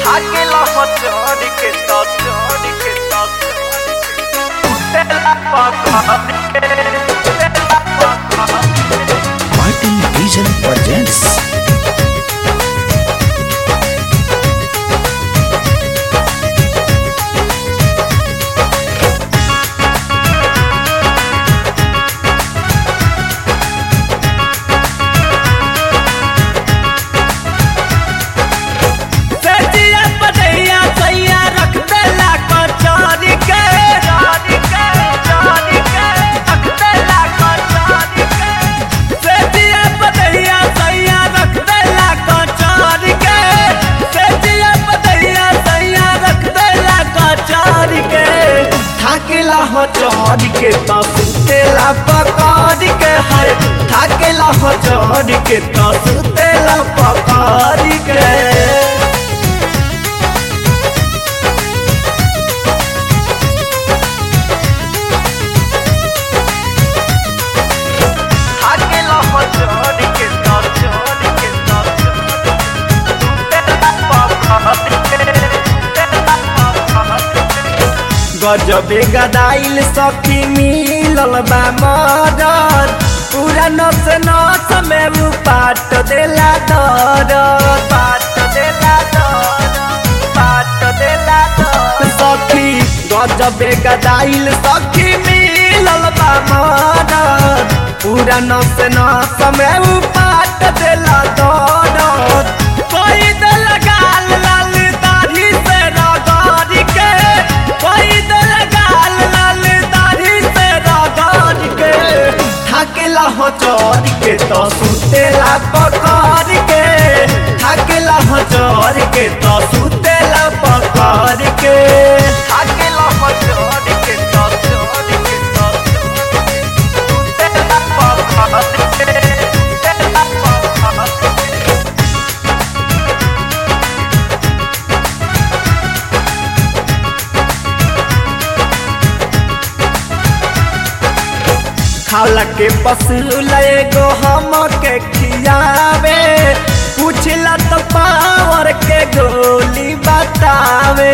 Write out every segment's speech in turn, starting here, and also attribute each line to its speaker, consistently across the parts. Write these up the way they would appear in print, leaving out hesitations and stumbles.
Speaker 1: अकेला हो चोरी के तो तेरा पकड़ के तेरा पकड़
Speaker 2: Martin Vision presents
Speaker 1: हो चोरी के तो सुतेला पकड़ के है थाकेला हो चोरी के तो सुतेला पकड़ के थाकेला हो चोरी के तो सुतेला पकड़ के गजबे गदाइल सखी मिलल बा मदर पूरा नस नस में वो पाट देला दर सखी गजबे गदाइल सखी मिलल बा मदर पूरा नस नस में वो पाट देला दर कोई दिल गाल लाल दाढ़ी से रगड़ के कोई हो चोरी के तो सुतेला पकड़ के थाकेला हो चोरी के तो सुतेला पकड़ के थाकेला हो चोरी के तो सुतेला पकड़ के खाला के पसूल एगो हम के खियावे पूछला तो पावर के गोली बतावे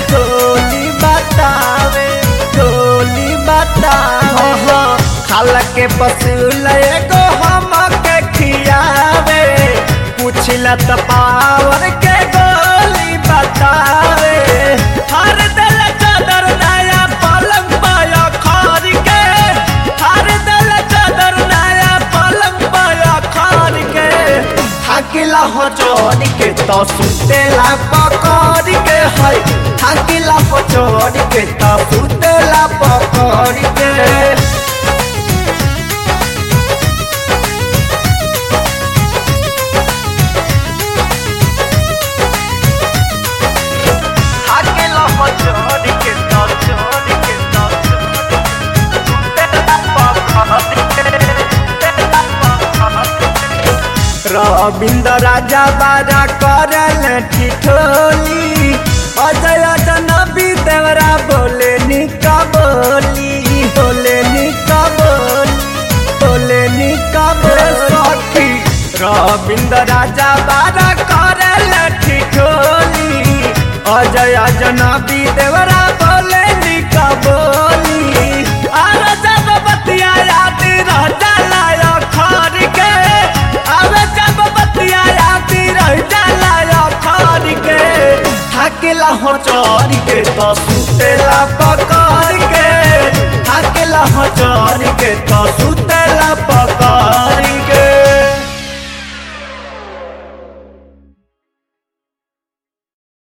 Speaker 1: खाला के पसूल एगो हम के खियावे पूछला तो पावर के गोली बतावे हर दिल चादर नया पलंग पाया खर के हर दिल चादर नया पलंग पाया खर के थाकेला हो चोरी के तो सुतेला पकड़ के है थाकेला हो चोरी के तो सुतेला पकड़ के रविंद्र राजा बाजा करल ठिठोली अजय जनबी देवरा बोले निका बोली सखी रविंद्र राजा बाजा करल ठिठोली अजय जनबी देवरा बोले निका बोली अरे जब बतिया याद रह जाला खर के थाकेला हो चोरी के तो सुतेला पकड़ के थाकेला हो चोरी के तो